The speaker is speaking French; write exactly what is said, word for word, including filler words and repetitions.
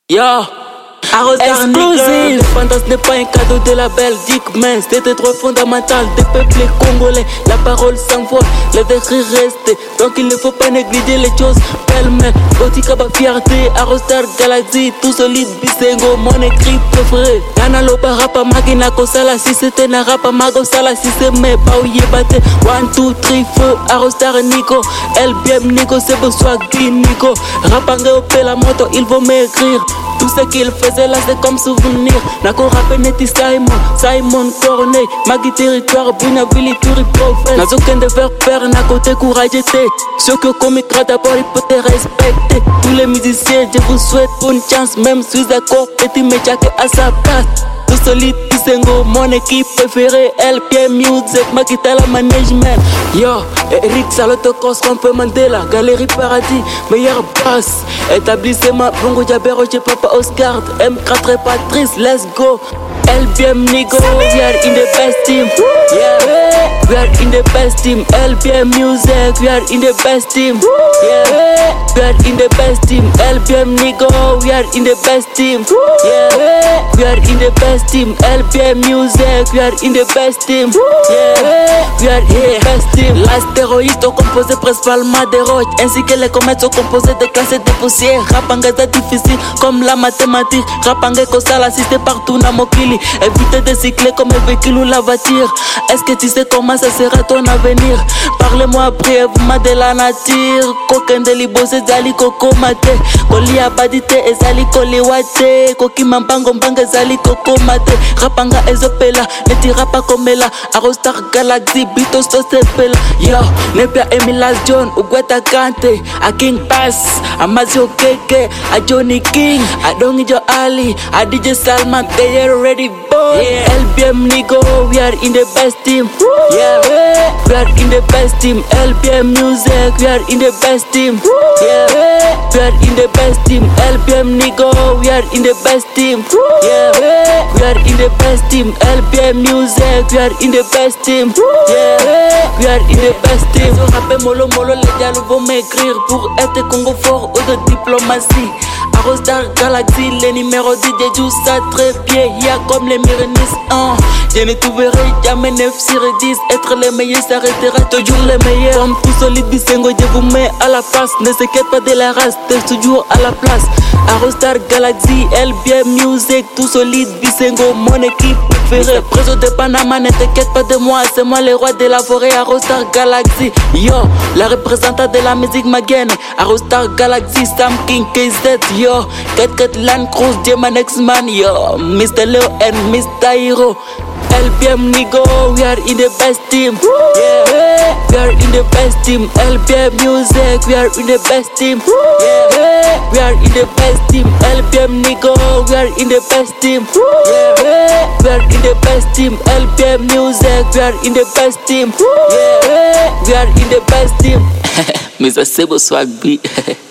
Yo, exclusive. L'indépendance n'est pas un cadeau de la Belgique, mais c'était trop fondamental des peuples congolais. La parole s'envoie, les décrets restent. Donc il ne faut pas négliger les choses belles-mais Botikaba fierté, Arostar Galaxy, tout solide, Bisengo, mon écrit préféré. Nana loba rapa magina kosala, si c'était na rapa mago sala, si c'est me baouye bate. One, two, three, four, Arostar Nico, L B M Nico, c'est beau swag Nico. Rapangé au pé la moto, ils vont m'écrire. Tout ce qu'il faisait là c'est comme souvenir. Nako rappé neti Simon, Simon Corneille. Magi territoire, Buna Vili, Turi Prophète. Nazoken de faire faire, Nako te courage te. Ceux que commettra d'abord il peut te respecter. Tous les musiciens, je vous souhaite bonne chance. Même suis d'accord, petit métier à sa place. Tout solide, Bisengo, mon équipe préférée. L P M Music, Makitala Management. Yo, Eric Saloto Kos, Rampe Mandela, Galerie Paradis, meilleure basse. Établissement, Bongo Jabero, j'ai Papa Oscar, M quatre Patrice, let's go. L B M Nigo, we are in the best team. Yeah, we are in the best team. L B M Music, we are in the best team. Yeah, we are in the best team. L B M Nigo, we are in the best team. Yeah, we are in the best team. L B M Music, we are in the best team. Yeah, we are in the best team. L'astéroïde sont composés principalement des roches, ainsi que les comètes sont composées de glace et de poussière. Rapanga c'est difficile comme la mathématique. Rapanga kosala assisté partout na mokili. Éviter de cycler comme un véhicule ou la voiture. Est-ce que tu sais comment ça sera ton avenir? Parlez-moi brièvement de la nature. Koken de libose zali koko mate. Koli abadite ezali koli wate. Koki mambango mbanga zali koko mate. Rapanga ezopela, ne tira pas comme là. Arostar Galaxy, Bito Sosepela. Yo, Nepia Emilas John, Ugweta Kante. A King Pass, a Mazio Keke, a Johnny King, a Dongijo Ali, a D J Salman, they are ready. Yeah. L B M Nigo, we are in the best team. Yeah, we are in the best team. L B M Music, we are in the best team. Yeah, we are in the best team. L B M Nigo, we are in the best team. Yeah, we are in the best team. L B M Music, we are in the best team. Yeah, we are in the best team. So rappel molo molo, les dialogues vont m'écrire pour être Congo fort ou de diplomatie. Arostar Galaxy, les numéros dix, je joue ça très bien. Y'a comme les Myrenis, hein. Je ne trouverai jamais neuf sur dix. Être les meilleurs, ça restera toujours les meilleurs. Comme tout solide Bisengo, je vous mets à la place. Ne s'inquiète pas de la race, t'es toujours à la place. Arostar Galaxy, L B M Music, tout solide Bisengo, mon équipe préférée. Préso de Panama, ne t'inquiète pas de moi, c'est moi le roi de la forêt. Arostar Galaxy, yo, la représentante de la musique magaine. Arostar Galaxy, Sam King, K Z, yo, Ket Ket Land Cruz, J-Man X-Man, yo, Mister Leo and Mister Hero. L B M Nigo, we are in the best team. Yeah, we are in the best team. L B M Music, we are in the best team. Yeah, we are in the best team. L B M Nigo, we are in the best team. Yeah, we are in the best team. L B M Music, we are in the best team. Yeah, we are in the best team. Mister Sebo Swag B.